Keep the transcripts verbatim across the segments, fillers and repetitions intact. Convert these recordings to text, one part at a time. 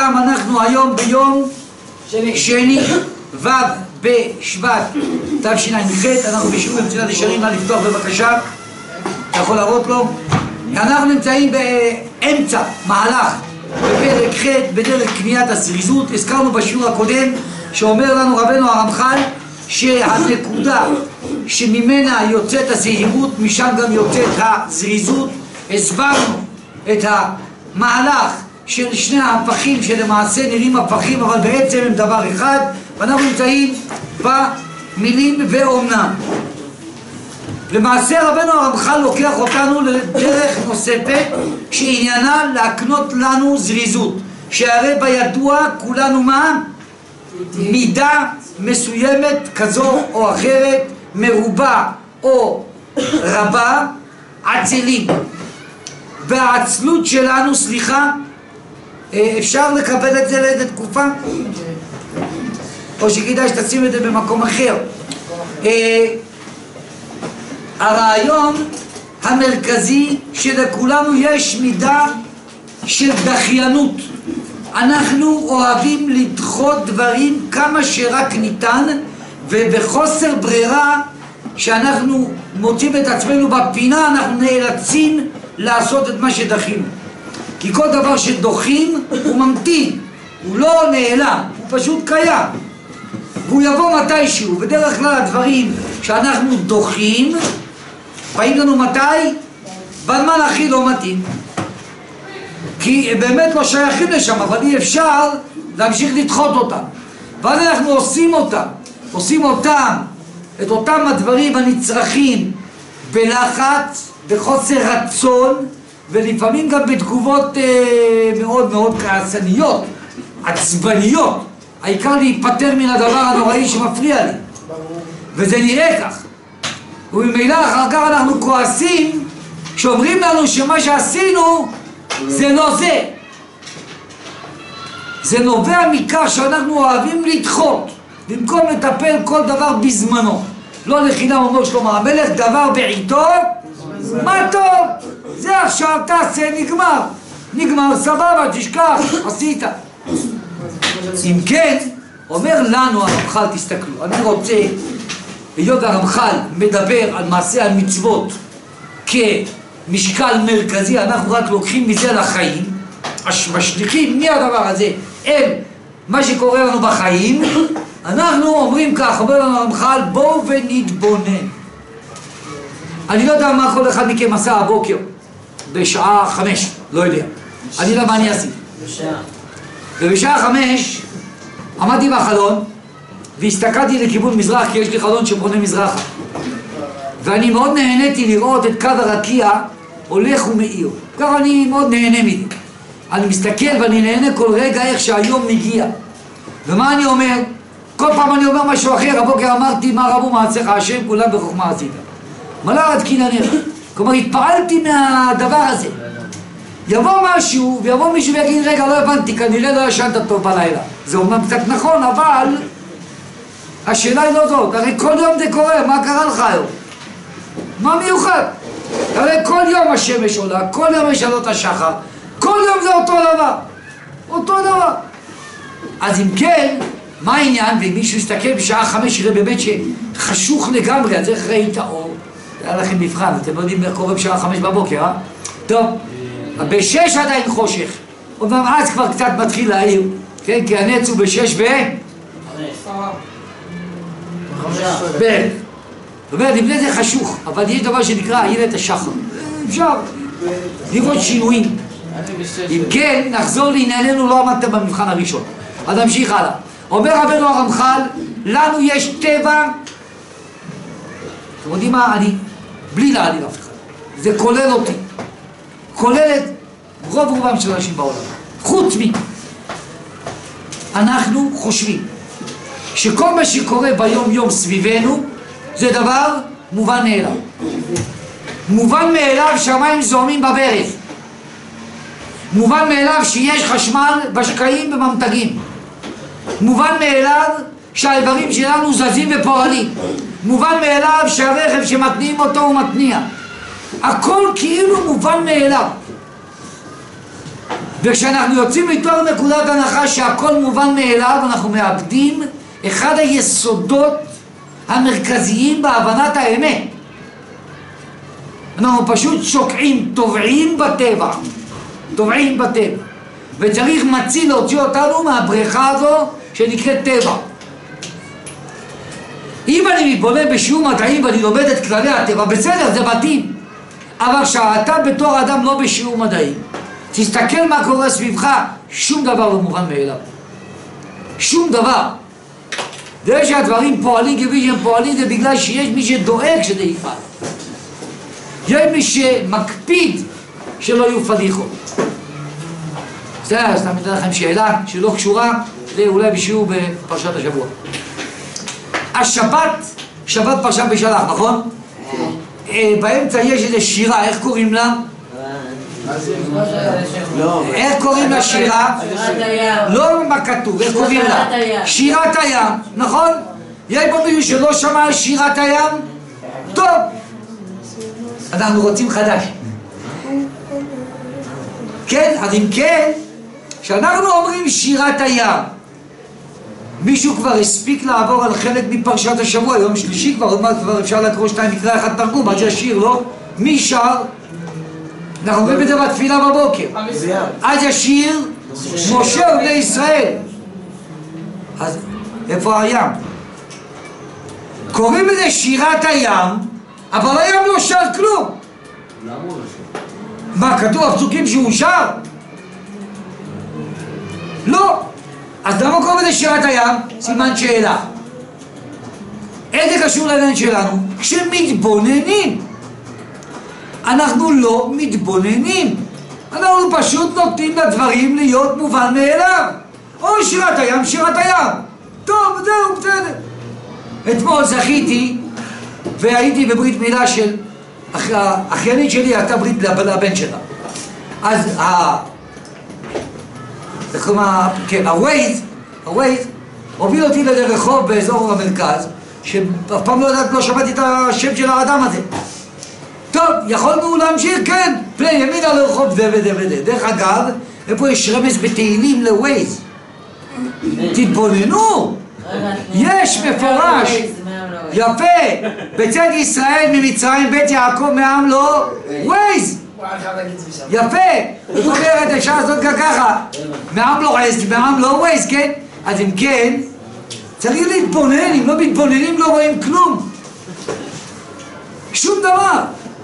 לכולם, אנחנו היום ביום שני ו' בשבט תשע"ח, אנחנו בשיעור מצוות ישרים. נא לפתוח בבקשה, אתה יכול להראות לו. אנחנו נמצאים באמצע מהלך בפרק ח' בדרך קניית הזריזות. הזכרנו בשיעור הקודם שאומר לנו רבנו הרמח"ל שהנקודה שממנה יוצאת הזהירות, משם גם יוצאת הזריזות. הסברנו את המהלך של שני ההפכים שלמעשה נראים הפכים אבל בעצם הם דבר אחד, ואנחנו נמצאים במילים ואומנם. למעשה רבנו הרמח"ל לוקח אותנו לדרך נוספת שעניינה להקנות לנו זריזות, שהרי בידוע כולנו מה? מידה מסוימת כזו או אחרת, מרובה או רבה, עצלים. והעצלות שלנו, סליחה, אפשר לקבל את זה לאיזה תקופה? או שכדאי שתשים את זה במקום אחר. הרעיון המרכזי שלכולנו יש מידה של דחיינות. אנחנו אוהבים לדחות דברים כמה שרק ניתן, ובחוסר ברירה שאנחנו מוצאים את עצמנו בפינה אנחנו נאלצים לעשות את מה שדחינו. כי כל דבר שדוחים הוא ממתין, הוא לא נעלם, הוא פשוט קיים והוא יבוא מתישהו. בדרך כלל הדברים שאנחנו דוחים באים לנו מתי? בזמן הכי לא מתאים, כי באמת לא שייכים לשם, אבל אי אפשר להמשיך לדחות אותם, ואז אנחנו עושים אותם עושים אותם את אותם הדברים הנצרכים בלחץ, בחוסר רצון, ולפעמים גם בתגובות אה, מאוד מאוד כעסניות, עצבניות. העיקר להיפטר מן הדבר הנוראי שמפריע לי, וזה נראה כך. וממילא אחר כך אנחנו כועסים שאומרים לנו שמה שעשינו זה לא זה. זה נובע מכך שאנחנו אוהבים לדחות במקום לטפל כל דבר בזמנו. לא לחינם אומר שלמה המלך, דבר בעיתו מה טוב, זה עכשיו תעשה, נגמר נגמר, סבבה, תשכח, עשית. אם כן, אומר לנו הרמח"ל, תסתכלו, אני רוצה, היות הרמח"ל מדבר על מעשה המצוות כמשקל מרכזי, אנחנו רק לוקחים מזה לחיים, משליכים מהדבר הזה אל מה שקורה לנו בחיים. אנחנו אומרים כך, אומר לנו הרמח"ל, בואו ונתבונן. אני לא יודע מה כל אחד מכם עשה הבוקר בשעה חמש, לא יודע, אני לא יודע מה אני עשיתי. ובשעה חמש עמדתי בחלון והסתכלתי לכיוון מזרח, כי יש לי חלון שפונה מזרחה, ואני מאוד נהניתי לראות את קו הרקיע הולך ומאיר. ככה אני מאוד נהנה מזה, אני מסתכל ואני נהנה כל רגע איך שהיום מגיע. ומה אני אומר? כל פעם אני אומר משהו אחר. הבוקר אמרתי מה רבו מעשיך השם כולם בחוכמה עשית, מלא עד כי נניח. כלומר התפעלתי מהדבר הזה. יבוא משהו ויבוא מישהו ויגיד רגע לא הבנתי, כנראה לא ישנת טוב בלילה. זה אומנם קצת נכון, אבל השאלה היא לא זאת. הרי כל יום זה קורה, מה קרה לך היום? מה מיוחד? הרי כל יום השמש עולה, כל יום יש עלות השחר, כל יום זה אותו דבר, אותו דבר. אז אם כן, מה העניין? ואם מישהו יסתכל בשעה חמש יראה באמת שחשוך לגמרי, אז איך ראית אור? היה לכם מבחן, אתם יודעים איך קורה בשעה חמש בבוקר, אה? טוב, בשש עדיין חושך, אומנם אז כבר קצת מתחיל להעיר, כן? כי הנץ הוא בשש ו... בערך. זאת אומרת, לפני זה חשוך, אבל יש דבר שנקרא איילת השחר. אפשר לראות שינויים. אם כן, נחזור לענייננו, לא עמדתם במבחן הראשון. אז נמשיך הלאה. אומר רבנו הרמח"ל, לנו יש טבע, אתם יודעים מה? אני, בלי להעליב אף אחד, זה כולל אותי, כולל את רוב רובם של אנשים בעולם, חוץ מי. אנחנו חושבים שכל מה שקורה ביום יום סביבנו זה דבר מובן מאליו. מובן מאליו שהמים זורמים בברז, מובן מאליו שיש חשמל בשקעים בממתגים, מובן מאליו שהאיברים שלנו זזים ופועלים, מובן מאליו שהרכב שמתניעים אותו הוא מתניע. הכל כאילו מובן מאליו. וכשאנחנו יוצאים מתוך נקודת הנחה שהכל מובן מאליו, אנחנו מאבדים אחד היסודות המרכזיים בהבנת האמת. אנחנו פשוט שוקעים, טובעים בטבע, טובעים בטבע, וצריך מציל להוציא אותנו מהבריכה הזו שנקראת טבע. אם אני מתבונן בשיעור מדעים ואני לומד את כללי הטבע, בסדר, זה מתאים. אבל כשאתה בתור אדם לא בשיעור מדעים, תסתכל מה קורה סביבך, שום דבר לא מובן מאליו. שום דבר. זה שהדברים פועלים כפי שהם פועלים, זה בגלל שיש מי שדואג שזה יפעל. יש מי שמקפיד שלא יהיו פדיחות. בסדר, אז אני אתן לכם שאלה שלא קשורה, זה אולי בשיעור בפרשת השבוע. השבת, שבת פרשת בשלח, נכון? באמצע יש איזו שירה, איך קוראים לה? איך קוראים לה שירה? לא מה כתוב, איך קוראים לה? שירת הים, נכון? יש פה מישהו שלא שמע על שירת הים? טוב, אנחנו רוצים חדש. כן, אז אם כן, כשאנחנו אומרים שירת הים, מישהו כבר הספיק לעבור על חלק מפרשת השבוע, יום שלישי כבר, עוד מעט כבר אפשר לקרוא שתיים מקרא אחד תרגום, אז ישיר, לא? מי שר? אנחנו אומרים את זה בתפילה בבוקר. אז ישיר משה ובני ישראל. אז איפה הים? קוראים לזה שירת הים, אבל הים לא שר כלום. מה, כתוב הפסוקים שהוא שר? לא. אז למה קוראים לזה שירת הים? סימן שאלה. איזה קשור לעניין שלנו? כשמתבוננים. אנחנו לא מתבוננים. אנחנו פשוט נותנים לדברים להיות מובן מאליו. או שירת הים, שירת הים. טוב, זהו, בסדר. אתמול זכיתי והייתי בברית מילה של האחיינית שלי, הייתה ברית לבן שלה. אז ה... זה כלומר, כן, הווייז, הווייז הוביל אותי לאיזה רחוב באזור המרכז, שאף פעם לא יודעת, לא שמעתי את השם של האדם הזה. טוב, יכולנו להמשיך, כן, פני ימינה לרחוב זה וזה וזה. דרך אגב, איפה יש רמז בתהילים לווייז? תתבוננו, יש מפורש, יפה, בצד ישראל ממצרים, בית יעקב מעם לא, ווייז. יפה, זאת אומרת, אפשר לעשות ככה, מעם לא ווייז, מעם לא ווייז, כן? אז אם כן, צריך להתבונן, אם לא מתבוננים לא רואים כלום. שום דבר.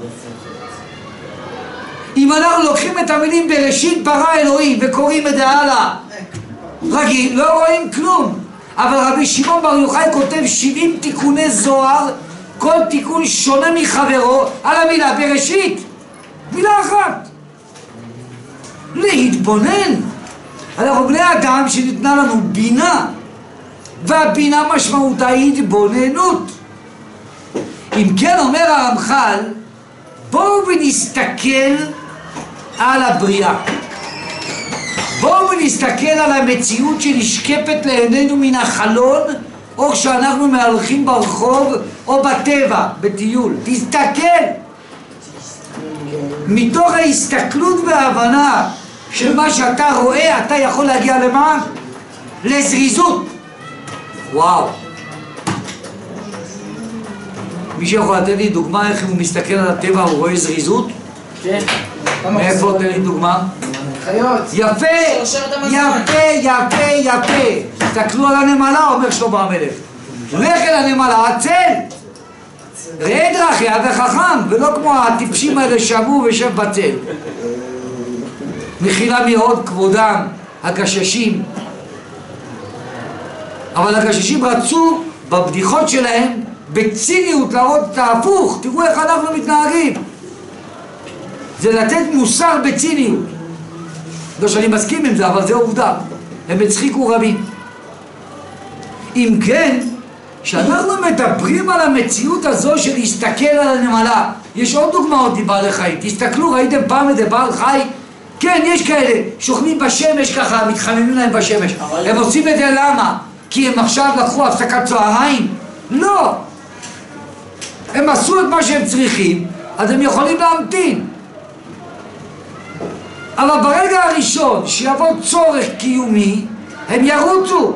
אם אנחנו לוקחים את המילים בראשית ברא אלוהים וקוראים את זה הלאה רגיל, לא רואים כלום. אבל רבי שמעון בר יוחאי כותב שבעים תיקוני זוהר, כל תיקון שונה מחברו על המילה בראשית. מילה אחת. להתבונן. אנחנו בני אדם שניתנה לנו בינה, והבינה משמעותה היא התבוננות. אם כן אומר הרמח"ל, בואו ונסתכל על הבריאה. בואו ונסתכל על המציאות שנשקפת לעינינו מן החלון, או כשאנחנו מהלכים ברחוב או בטבע, בטיול. תסתכל. מתוך ההסתכלות וההבנה של מה שאתה רואה, אתה יכול להגיע למה? לזריזות. וואו. מי שיכול לתת לי דוגמה איך הוא מסתכל על הטבע, הוא רואה זריזות? כן. מאיפה תן לי דוגמה? חיות. יפה, יפה, יפה, יפה. תסתכלו על הנמלה, אומר שלמה המלך. לך אל הנמלה, עצל. ראה דרכיה וחכם, ולא כמו הטיפשים האלה שאמרו ושב בצל. מחילה מאוד כבודם, הגששים. אבל הגששים רצו בבדיחות שלהם בציניות להראות את ההפוך. תראו איך אנחנו מתנהגים. זה לתת מוסר בציניות. לא שאני מסכים עם זה, אבל זה עובדה. הם הצחיקו רבים. אם כן, כשאנחנו מדברים על המציאות הזו של להסתכל על הנמלה, יש עוד דוגמאות מבעלי חיים. תסתכלו, ראיתם פעם איזה בעל חי? כן, יש כאלה, שוכנים בשמש ככה, מתחממים להם בשמש. הם עושים את זה למה? כי הם עכשיו לקחו הפסקת צהריים? לא! הם עשו את מה שהם צריכים, אז הם יכולים להמתין. אבל ברגע הראשון שיבוא צורך קיומי, הם ירוצו.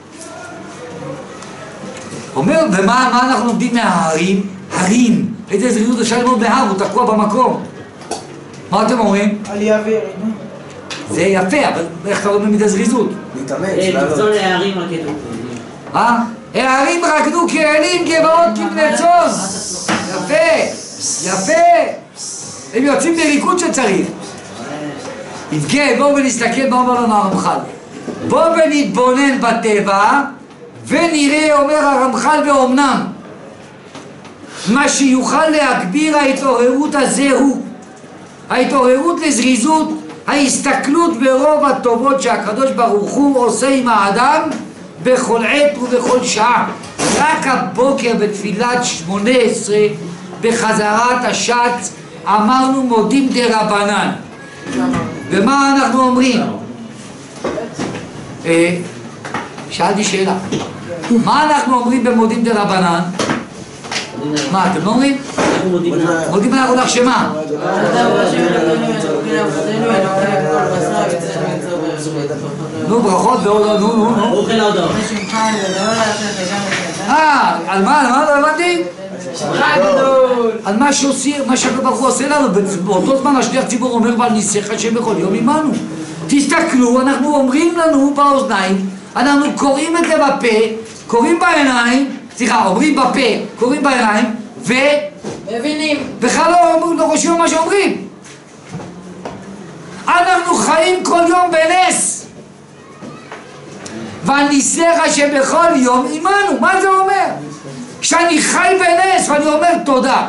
אומר, ומה מה אנחנו לומדים מההרים? הרים. איזה זריזות אפשר ללמוד בהר, הוא תקוע במקום. מה אתם אומרים? עלייה וירידה. זה יפה, אבל איך אתה לומד מזה זריזות? להתאמץ, לקצון להערים רקדו. אה? הערים רקדו כאלים, גבעות כבני צאן. יפה, יפה. הם יוצאים לריקוד שצריך. אם כן, בואו ונסתכל מה אומר לנו הרמח"ל. בואו ונתבונן בטבע ונראה, אומר הרמח"ל, ואומנם מה שיוכל להגביר ההתעוררות הזה הוא ההתעוררות לזריזות, ההסתכלות ברוב הטובות שהקדוש ברוך הוא עושה עם האדם בכל עת ובכל שעה. רק הבוקר בתפילת שמונה עשרה בחזרת השץ אמרנו מודים דרבנן. ומה אנחנו אומרים? שאלתי שאלה, מה אנחנו אומרים במודים דרבנן? מה, אתם לא אומרים? מודים על הרולח שמה? נו, ברכות ועוד, נו, נו, נו. אוכל ההודעות. אה, על מה? על מה? לא הבנתי? על מה שעושים, מה שהקדוש ברוך הוא עושה לנו. באותו זמן השליח ציבור אומר ועל ניסיך השם בכל יום עמנו. תסתכלו, אנחנו אומרים לנו באוזניים, אנחנו קוראים את זה בפה, קוראים בעיניים, סליחה, אומרים בפה, קוראים בעיניים, ו... מבינים. בכלל לא, לא חושבים מה שאומרים. אנחנו חיים כל יום בנס. ועל ניסיך שבכל יום עמנו. מה זה אומר? כשאני חי בנס ואני אומר תודה.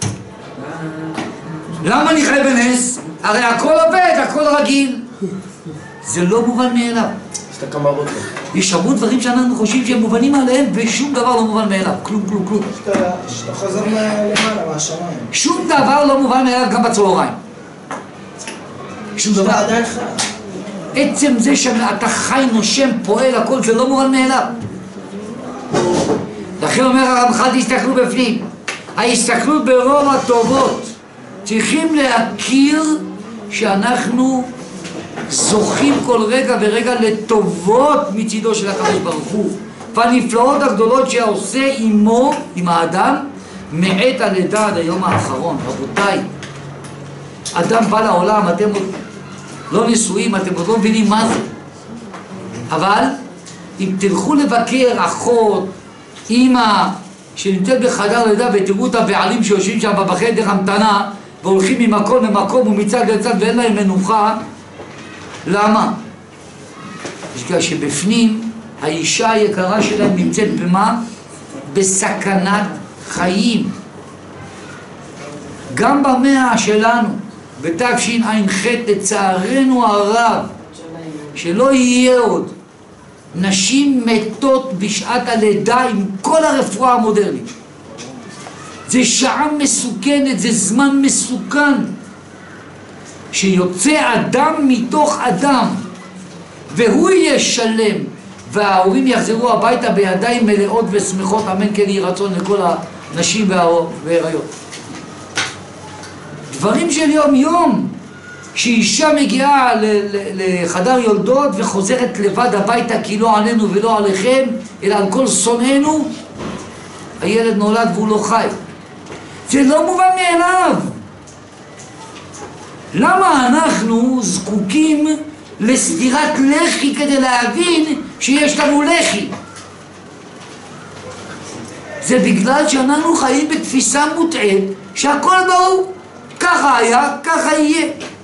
למה אני חי בנס? הרי הכל עובד, הכל רגיל. זה לא מובן מאליו. שאתה קם בבוקר. יש המון דברים שאנחנו חושבים שהם מובנים עליהם ושום דבר לא מובן מאליו. כלום, כלום, כלום. שאתה חוזר למעלה, מהשמיים. שום דבר לא מובן מאליו גם בצהריים. שום דבר. שאתה עדיין חי. עצם זה שאתה חי, נושם, פועל, הכל זה לא מובן מאליו. לכן אומר הרמח"ל, תסתכלו בפנים. ההסתכלות ברוב הטובות. צריכים להכיר שאנחנו זוכים כל רגע ורגע לטובות מצידו של הקדוש ברוך הוא. והנפלאות הגדולות שעושה עמו, עם האדם, מעת הלידה עד היום האחרון. רבותיי, אדם בא לעולם, אתם עוד לא נשואים, אתם עוד לא מבינים מה זה. אבל אם תלכו לבקר אחות, אמא שנמצאת בחדר לידה ותראו את הבעלים שיושבים שם בחדר המתנה והולכים ממקום למקום ומצד לצד ואין להם מנוחה, למה? בגלל שבפנים האישה היקרה שלהם נמצאת במה? בסכנת חיים. גם במאה שלנו, בתשע"ח, לצערנו הרב, שלא יהיה עוד, נשים מתות בשעת הלידה עם כל הרפואה המודרנית. זה שעה מסוכנת, זה זמן מסוכן. שיוצא אדם מתוך אדם והוא יהיה שלם וההורים יחזרו הביתה בידיים מלאות ושמחות, אמן כן יהי רצון לכל הנשים וההיריות. דברים של יום יום. שאישה מגיעה לחדר יולדות וחוזרת לבד הביתה כי לא עלינו ולא עליכם אלא על כל שונאינו, הילד נולד והוא לא חי. זה לא מובן מאליו. למה אנחנו זקוקים לסדירת לחי כדי להבין שיש לנו לחי? זה בגלל שאנחנו חיים בתפיסה מוטעית שהכל ברור, ככה היה, ככה יהיה.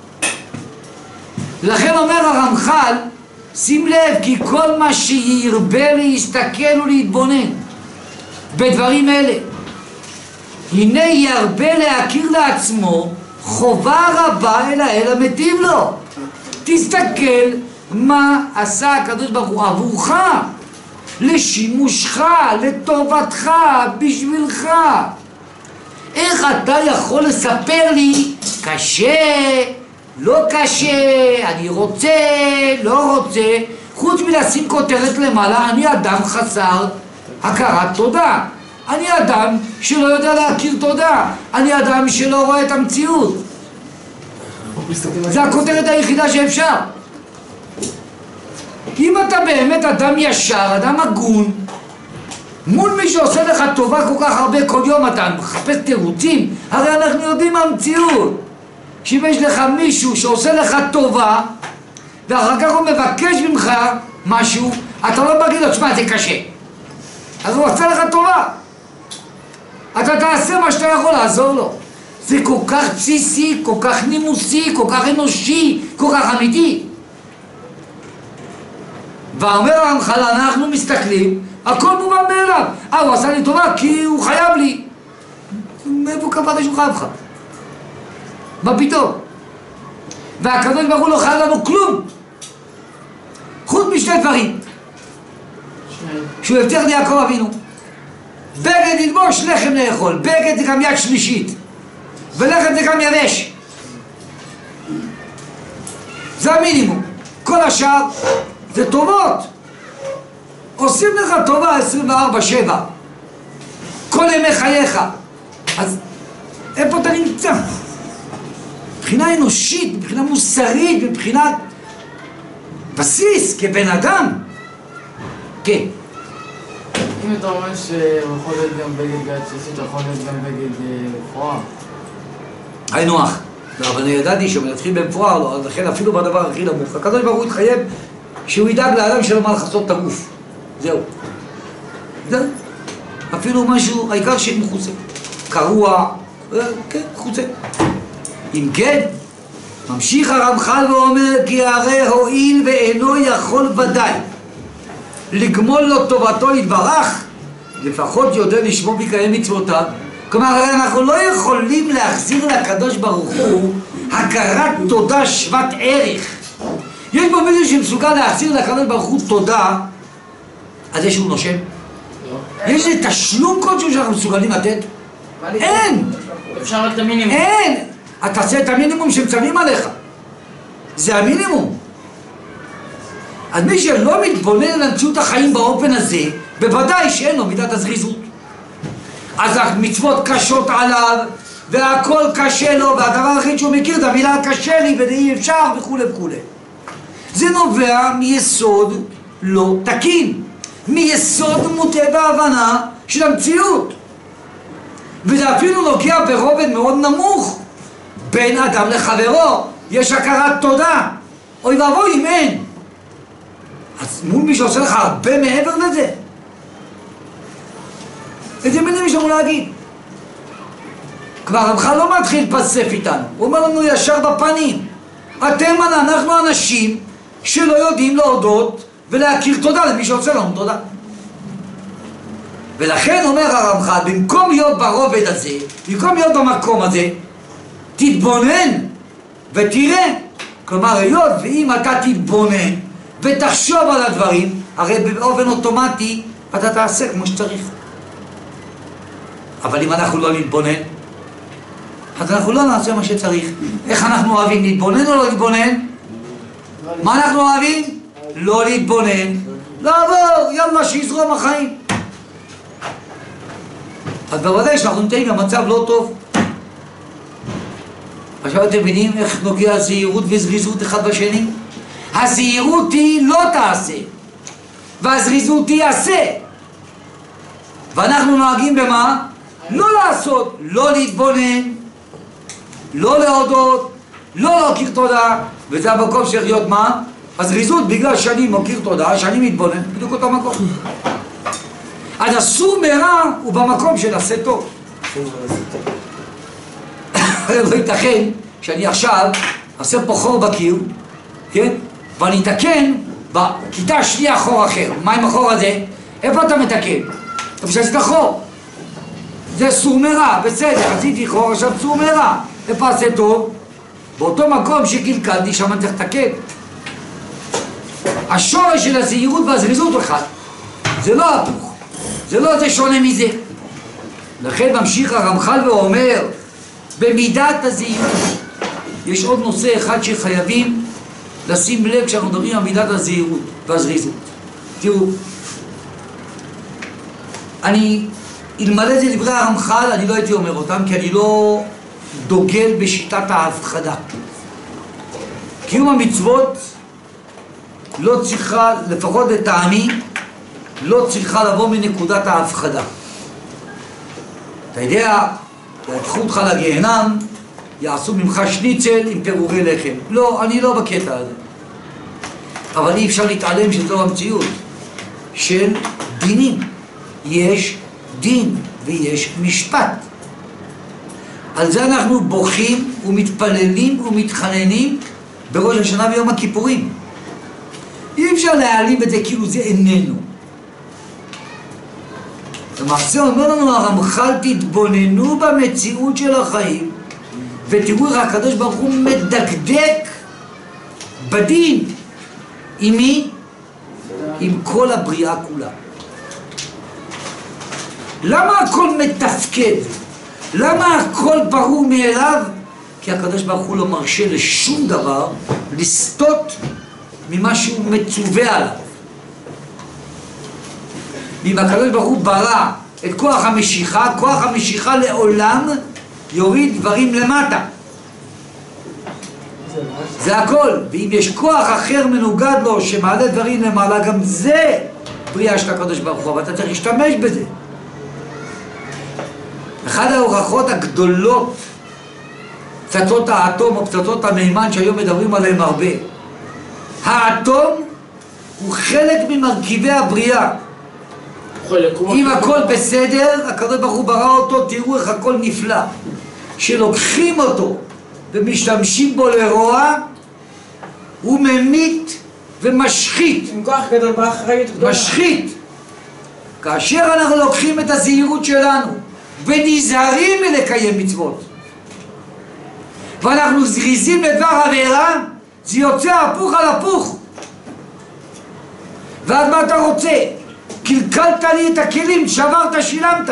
לכן אומר הרמח"ל, שים לב, כי כל מה שירבה להסתכל ולהתבונן בדברים אלה, הנה ירבה להכיר לעצמו חובה רבה אל האל המטיב לו. תסתכל מה עשה הקדוש ברוך הוא עבורך, לשימושך, לטובתך, בשבילך. איך אתה יכול לספר לי קשה, לא קשה, אני רוצה, לא רוצה, חוץ מלשים כותרת למעלה, אני אדם חסר הכרת תודה, אני אדם שלא יודע להכיר תודה, אני אדם שלא רואה את המציאות. זה הכותרת היחידה שאפשר. אם אתה באמת אדם ישר, אדם הגון, מול מי שעושה לך טובה כל כך הרבה כל יום, אתה מחפש תירוצים. הרי אנחנו יודעים מה המציאות. שאם יש לך מישהו שעושה לך טובה ואחר כך הוא מבקש ממך משהו, אתה לא בגיד לו, תשמע, זה קשה. אז הוא עושה לך טובה, אתה תעשה מה שאתה יכול לעזור לו. זה כל כך בסיסי, כל כך נימוסי, כל כך אנושי, כל כך אמיתי. ואומר הרמח"ל, אנחנו מסתכלים, הכל מובן מאליו. אה, הוא עשה לי טובה כי הוא חייב לי. מאיפה קבעת שהוא חייב לך? מה פתאום? והקדוש ברוך הוא לא חייב לנו כלום חוץ משני דברים שהוא הבטיח ליעקב אבינו: בגד ללבוש, לחם לאכול. בגד זה גם יד שלישית ולחם זה גם יבש, זה המינימום. כל השאר זה טובות, עושים לך טובה עשרים וארבע שבע כל ימי חייך. אז איפה אתה נמצא? מבחינה אנושית, מבחינה מוסרית, מבחינת בסיס כבן אדם. כן. אם אתה אומר שהוא יכול להיות גם בגד ביד שלישית, הוא יכול להיות גם בגד מפואר. היי נוח. לא, אבל אני ידעתי שהוא מתחיל במפואר, לא, אז לכן אפילו בדבר הכי נמוך. הקדוש ברוך הוא התחייב שהוא ידאג לאדם שלא מה לחסות את הגוף. זהו. זהו. אפילו משהו, העיקר שמחוסה. קרוע, כן, חוסה. אם כן, ממשיך הרמח"ל ואומר: כי הרי הואיל ואינו יכול ודאי לגמול לו טובתו יתברך, לפחות יודע לשמור בקיים מצוותיו. כלומר, הרי אנחנו לא יכולים להחזיר לקדוש ברוך הוא הכרת תודה שוות ערך. יש פה מישהו שמסוגל להחזיר לקדוש ברוך הוא תודה על זה שהוא נושם? יש איזה תשלום כלשהו שאנחנו מסוגלים לתת? אין! אפשר רק את המינימום. אין! אתה תעשה את המינימום שמצווים עליך, זה המינימום. אז מי שלא מתבונן על מציאות החיים באופן הזה, בוודאי שאין לו מידת הזריזות. אז המצוות קשות עליו והכל קשה לו, והדבר הכי שהוא מכיר את המילה קשה לי ואי אפשר וכו' וכו'. זה נובע מיסוד לא תקין, מיסוד מוטה בהבנה של המציאות, וזה אפילו נוגע ברובד מאוד נמוך. בין אדם לחברו יש הכרת תודה, אוי ואבוי אם אין. אז מול מי שעושה לך הרבה מעבר לזה, איזה מילים יש לנו להגיד? כבר הרמח"ל לא מתחיל להתפלסף איתנו, הוא אומר לנו ישר בפנים: אתם, אנחנו אנשים שלא יודעים להודות ולהכיר תודה למי שעושה לנו תודה. ולכן אומר הרמח"ל, במקום להיות ברובד הזה, במקום להיות במקום הזה, תתבונן ותראה. כלומר, היות ואם אתה תתבונן ותחשוב על הדברים, הרי באופן אוטומטי אתה תעשה כמו שצריך. אבל אם אנחנו לא נתבונן, אז אנחנו לא נעשה מה שצריך. איך אנחנו אוהבים, להתבונן או לא להתבונן? מה אנחנו אוהבים? לא להתבונן, לעבור, יאללה שיזרום החיים. אז בוודאי שאנחנו נמצאים במצב לא טוב. עכשיו אתם מבינים איך נוגע הזהירות וזריזות אחד בשני? הזהירות היא לא תעשה, והזריזות היא עשה. ואנחנו נוהגים במה? לא לעשות, לא להתבונן, לא להודות, לא להכיר תודה. וזה המקום צריך להיות מה? הזריזות, בגלל שאני מכיר תודה, שאני מתבונן, בדיוק אותו מקום. אז אסור מרע הוא במקום של עשה טוב. לא ייתכן שאני עכשיו אעשה פה חור בקיר, כן? ואני אתקן בכיתה השנייה חור אחר. מה עם החור הזה? איפה אתה מתקן? אתה חושב שעשית חור, זה סור מרע, בסדר, עשיתי חור, עכשיו סור מרע. איפה עשה טוב? באותו מקום שקלקלתי, שם אני צריך לתקן. השורש של הזהירות והזריזות הוא אחד, זה לא הפוך, זה לא זה שונה מזה. לכן ממשיך הרמח"ל ואומר, במידת הזהירות יש עוד נושא אחד שחייבים לשים לב כשאנחנו מדברים על מידת הזהירות והזריזות. תראו, אני, אלמלא זה דברי הרמח"ל, אני לא הייתי אומר אותם, כי אני לא דוגל בשיטת ההפחדה. קיום המצוות לא צריכה, לפחות לטעמי, לא צריכה לבוא מנקודת ההפחדה. אתה יודע, יקחו אותך לגיהנם, יעשו ממך שניצל עם פירורי לחם. לא, אני לא בקטע הזה. אבל אי אפשר להתעלם שזו המציאות של דינים. יש דין ויש משפט. על זה אנחנו בוכים ומתפללים ומתחננים בראש השנה ויום הכיפורים. אי אפשר להעלים את זה כאילו זה איננו. למעשה אומר לנו הרמח"ל, תתבוננו במציאות של החיים ותראו איך הקדוש ברוך הוא מדקדק בדין. עם מי? עם כל הבריאה כולה. למה הכל מתפקד? למה הכל ברור מאליו? כי הקדוש ברוך הוא לא מרשה לשום דבר לסטות ממה שהוא מצווה עליו. אם הקדוש ברוך הוא ברא את כוח המשיכה, כוח המשיכה לעולם יוריד דברים למטה. זה הכל. ואם יש כוח אחר מנוגד לו שמעלה דברים למעלה, גם זה בריאה של הקדוש ברוך הוא, אבל אתה צריך להשתמש בזה. אחת ההוכחות הגדולות, פצצות האטום או פצצות המימן שהיום מדברים עליהם הרבה. האטום הוא חלק ממרכיבי הבריאה. אם הכל בסדר, הקדוש ברוך הוא ברא אותו, תראו איך הכל נפלא. שלוקחים אותו ומשתמשים בו לרוע, הוא ממית ומשחית. עם כוח גדול באחריות גדולה. משחית. כאשר אנחנו לוקחים את הזהירות שלנו ונזהרים מלקיים מצוות, ואנחנו זריזים לדבר עבירה, זה יוצא הפוך על הפוך. ואז מה אתה רוצה? קלקלת לי את הכלים, שברת, שילמת.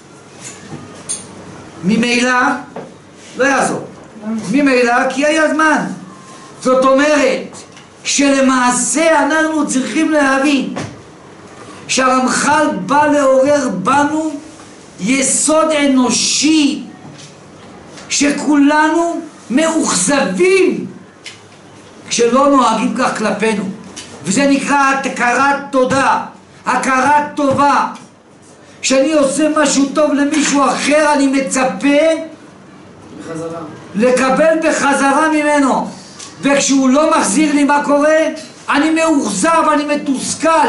ממילא לא יעזור. ממילא כי היה זמן. זאת אומרת שלמעשה אנחנו צריכים להבין שהרמח"ל בא לעורר בנו יסוד אנושי שכולנו מאוכזבים כשלא נוהגים כך כלפינו, וזה נקרא הכרת תודה, הכרת טובה. כשאני עושה משהו טוב למישהו אחר אני מצפה בחזרה. לקבל בחזרה ממנו, וכשהוא לא מחזיר לי מה קורה אני מאוכזב, אני מתוסכל.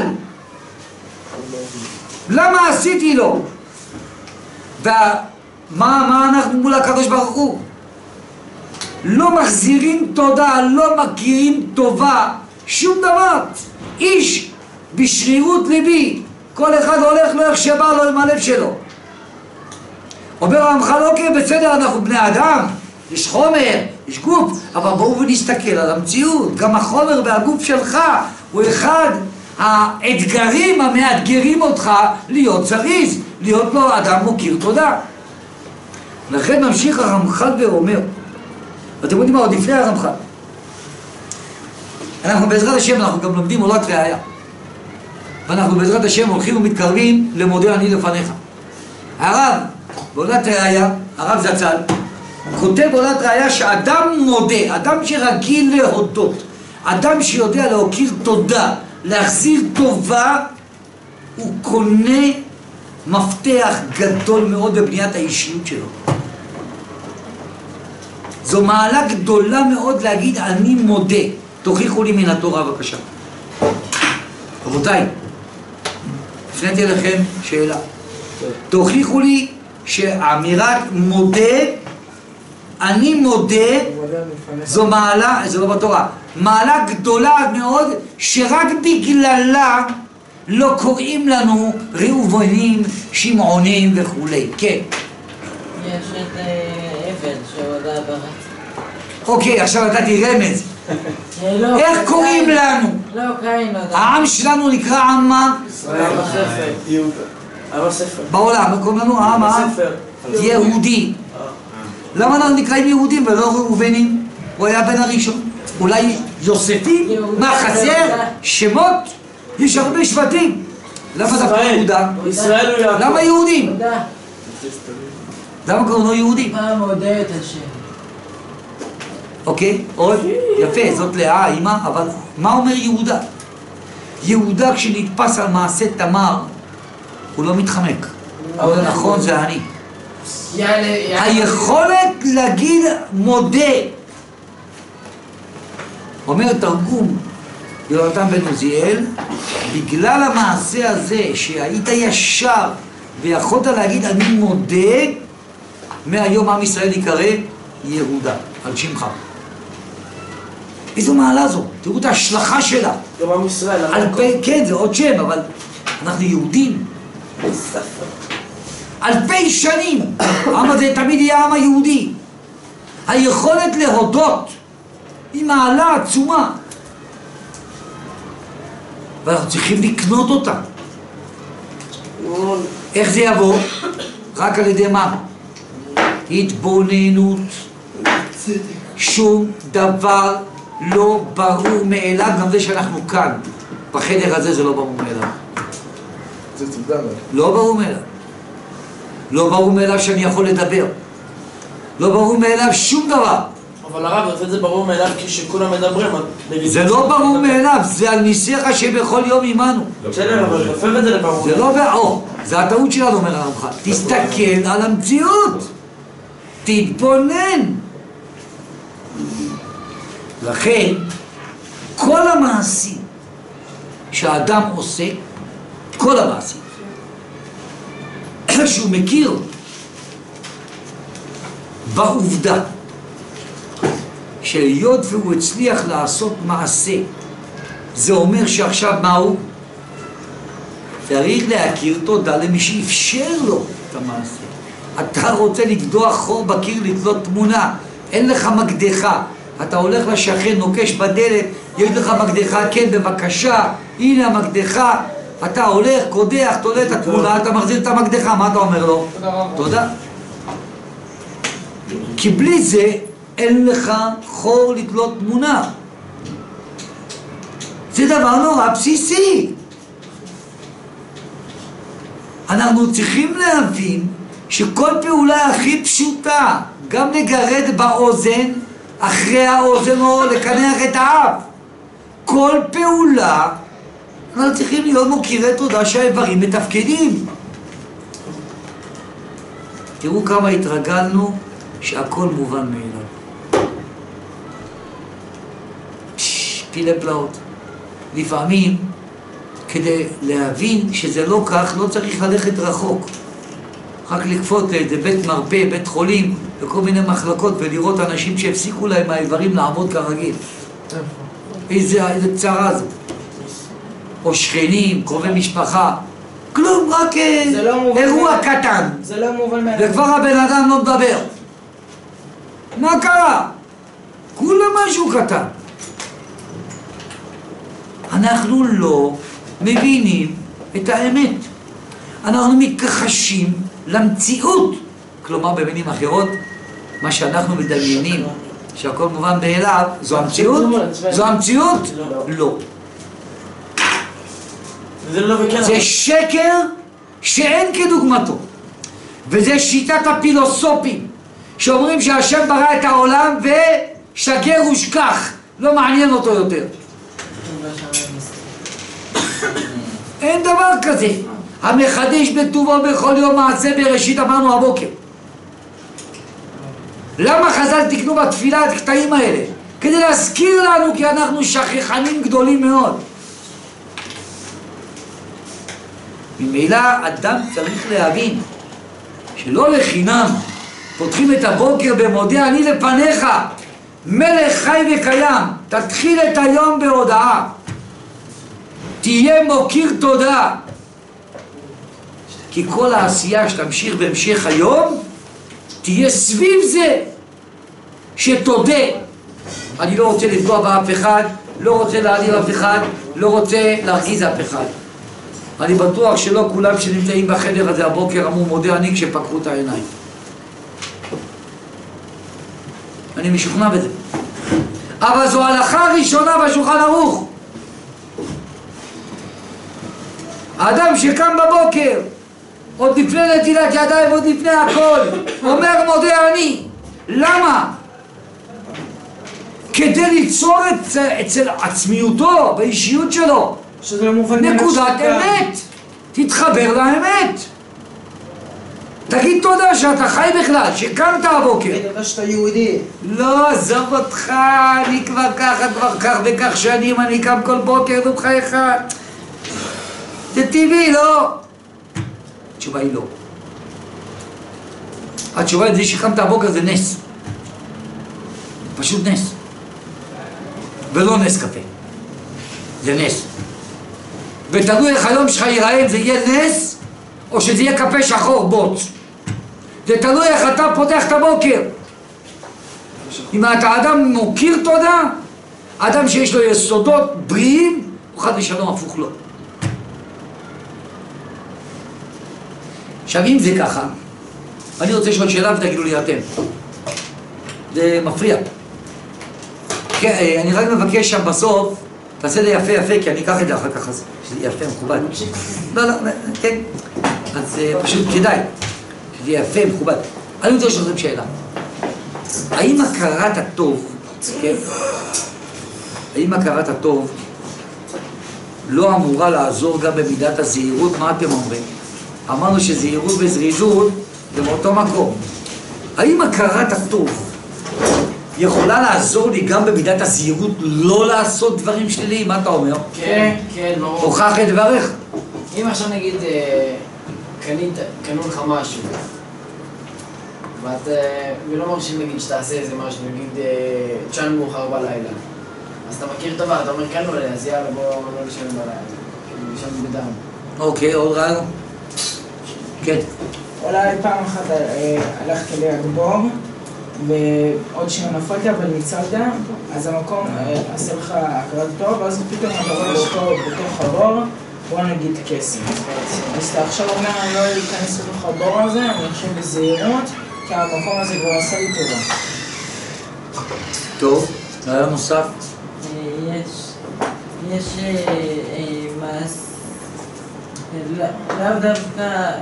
למה עשיתי לו? ומה מה אנחנו מול הקדוש ברוך הוא? לא מחזירים תודה, לא מכירים טובה, שום דבר. איש בשרירות ליבי, כל אחד הולך לו איך שבא לו עם הלב שלו. אומר הרמח"ל, אוקיי, בסדר, אנחנו בני אדם, יש חומר, יש גוף, אבל בואו ונסתכל על המציאות. גם החומר והגוף שלך הוא אחד האתגרים המאתגרים אותך להיות זריז, להיות לו אדם מוקיר תודה. לכן ממשיך הרמח"ל ואומר, ואתם יודעים מה עוד לפני הרמח"ל, אנחנו בעזרת השם אנחנו גם לומדים עולת ראיה, ואנחנו בעזרת השם הולכים ומתקרבים למודה אני לפניך. הרב בעולת ראיה, הרב זצ"ל כותב בעולת ראיה שאדם מודה, אדם שרגיל להודות, אדם שיודע להוקיר תודה, להחזיר טובה, הוא קונה מפתח גדול מאוד בבניית האישיות שלו. זו מעלה גדולה מאוד להגיד אני מודה. תוכיחו לי מן התורה בבקשה. רבותיי, הפניתי לכם שאלה. תוכיחו לי שאמירת מודה, אני מודה, זו מעלה, זה לא בתורה, מעלה גדולה מאוד שרק בגללה לא קוראים לנו ראובנים, שמעונים וכולי. כן. יש את עבד שהודה ברצ. אוקיי, עכשיו נתתי רמז. איך קוראים לנו? לא, קין הודה. העם שלנו נקרא עם מה? ישראל בספר. עם הספר. בעולם, קוראים לנו עם יהודי. למה אנחנו נקראים יהודים ולא ראובנים? הוא היה בן הראשון. אולי יוספים? מה חסר? שמות? יש הרבה שבטים. למה דווקא יהודה? ישראל הוא יעקב. למה יהודים? תודה. למה קוראים לו יהודים? מה מודה את השם? אוקיי? עוד? יפה, זאת לאה, אמא, אבל מה אומר יהודה? יהודה כשנתפס על מעשה תמר, הוא לא מתחמק. הוא אומר, נכון, זה אני. היכולת להגיד מודה. אומר תרגום יונתן בן עוזיאל, בגלל המעשה הזה שהיית ישר ויכולת להגיד אני מודה, מהיום עם ישראל יקרא יהודה, על שמך. איזו מעלה זו, תראו את ההשלכה שלה. יום עם ישראל, אלפי, כן, זה עוד שם, אבל אנחנו יהודים. אלפי שנים, העם הזה תמיד יהיה העם היהודי. היכולת להודות היא מעלה עצומה. ואנחנו צריכים לקנות אותה. איך זה יבוא? רק על ידי מה? התבוננות. שום דבר לא ברור מאליו, גם זה שאנחנו כאן. בחדר הזה זה לא ברור מאליו. זה צודק. לא ברור מאליו. לא ברור מאליו שאני יכול לדבר. לא ברור מאליו שום דבר. אבל הרב, זה ברור מאליו כשכולם מדברים. זה לא ברור מאליו, זה על ניסיך שבכל יום עמנו. בסדר, אבל תופך את זה לברור. זה לא ברור, זה הטעות שלנו, אומר הרמח"ל. תסתכל על המציאות. תתבונן. לכן, כל המעשים שהאדם עושה, כל המעשים, שהוא מכיר בעובדה שהיות והוא הצליח לעשות מעשה, זה אומר שעכשיו מה הוא? צריך להכיר תודה למי שאפשר לו את המעשה. אתה רוצה לקדוח חור בקיר, לתלות תמונה, אין לך מקדחה, אתה הולך לשכן, נוקש בדלת, יש לך מקדחה, כן בבקשה, הנה המקדחה, אתה הולך, קודח, תולה את התמונה, אתה מחזיר את המקדחה, מה אתה אומר לו? תודה. כי בלי זה אין לך חור לתלות תמונה. זה דבר נורא בסיסי. אנחנו צריכים להבין שכל פעולה הכי פשוטה, גם לגרד באוזן, אחרי האוזן או לקנח את האף, כל פעולה אנחנו צריכים להיות מוקירי תודה שהאיברים מתפקדים. תראו כמה התרגלנו שהכל מובן מאליו. פילי פלאות. לפעמים כדי להבין שזה לא כך לא צריך ללכת רחוק, רק לקפות לאיזה בית מרפא, בית חולים וכל מיני מחלקות ולראות אנשים שהפסיקו להם האיברים לעמוד כרגיל. איזה, איזה צרה זו. או שכנים, קרובי משפחה, כלום, רק לא אירוע קטן. זה לא מובן מאליו. וכבר הבן אדם לא מדבר. מה קרה? כולה משהו קטן. אנחנו לא מבינים את האמת. אנחנו מתכחשים למציאות. כלומר, במילים אחרות, מה שאנחנו מדמיינים, שהכל מובן מאליו, זו המציאות? זו המציאות? לא. זה שקר שאין כדוגמתו. וזה שיטת הפילוסופים, שאומרים שהשם ברא את העולם ושגר ושכח, לא מעניין אותו יותר. אין דבר כזה. המחדש בטובו בכל יום מעשה בראשית, אמרנו הבוקר. למה חז"ל תקנו בתפילה את הקטעים האלה? כדי להזכיר לנו, כי אנחנו שכחנים גדולים מאוד. ממילא אדם צריך להבין שלא לחינם פותחים את הבוקר במודה אני לפניך, מלך חי וקיים. תתחיל את היום בהודעה, תהיה מוקיר תודה, כי כל העשייה שתמשיך בהמשך היום תהיה סביב זה שתודה. אני לא רוצה לפגוע באף אחד, לא רוצה להעליב אף אחד, לא רוצה להרגיז אף אחד. אני בטוח שלא כולם שנמצאים בחדר הזה הבוקר אמרו מודה אני כשפקחו את העיניים. אני משוכנע בזה. אבל זו הלכה ראשונה בשולחן ערוך. האדם שקם בבוקר, עוד לפני נטילת ידיים, עוד לפני הכל, אומר מודה אני. למה? כדי ליצור את, אצל עצמיותו, באישיות שלו, שזה לא מובן מאליו נקודת שאתה- אמת. תתחבר לאמת. תגיד תודה שאתה חי בכלל, שקמת הבוקר. תודה שאתה יהודי. לא, עזוב אותך, אני כבר ככה, כבר כך וכך שנים, אני קם כל בוקר, נו בחייך. זה טבעי, לא? התשובה היא לא. התשובה היא זה שקמת הבוקר זה נס. פשוט נס. ולא נס קפה. זה נס. ותלוי איך היום שלך ייראה, זה יהיה נס, או שזה יהיה קפה שחור בוץ. זה תלוי איך אתה פותח את הבוקר. אם אתה אדם מוקיר תודה, אדם שיש לו יסודות בריאים, הוא חד ושלום הפוך לו. עכשיו אם זה ככה, אני רוצה לשאול שאלה ותגידו לי אתם. זה מפריע. כן, אני רק מבקש שם בסוף, תעשה לי יפה יפה, כי אני אקח את זה אחר כך, אז שזה יפה מכובד. לא, לא, כן. אז פשוט כדאי, שזה יפה מכובד. אני רוצה לשאול לכם שאלה. האם הכרת הטוב, כן? האם הכרת הטוב לא אמורה לעזור גם במידת הזהירות? מה אתם אומרים? אמרנו שזהירות וזריזות זה מאותו מקום. האם הכרת הטוב יכולה לעזור לי גם במידת הזהירות לא לעשות דברים שליליים? מה אתה אומר? כן, כן, ברור. הוכח את דבריך. אם עכשיו נגיד אה, קנית, קנו לך משהו ואת, אה, ולא מרשים נגיד שתעשה איזה משהו, נגיד אה, תשן מאוחר בלילה, אז אתה מכיר טובה, אתה אומר קנו לי, אז יאללה בוא לא נשן בלילה, כאילו נשן בדם. אוקיי, עוד רעיון? כן. אולי פעם אחת אה, הלכתי ליד בור ועוד שניה נפלתי אבל ניצלת, אז המקום אה, עשה לך הכרת טוב, ואז פתאום אתה רואה שפה בתוך הבור, בוא נגיד קסם. אז אתה עכשיו אומר אני לא אכנס לתוך הבור הזה, אני חושב בזהירות, כי המקום הזה כבר עשה לי טובה. טוב, רעיון נוסף? יש, יש מס, לאו דווקא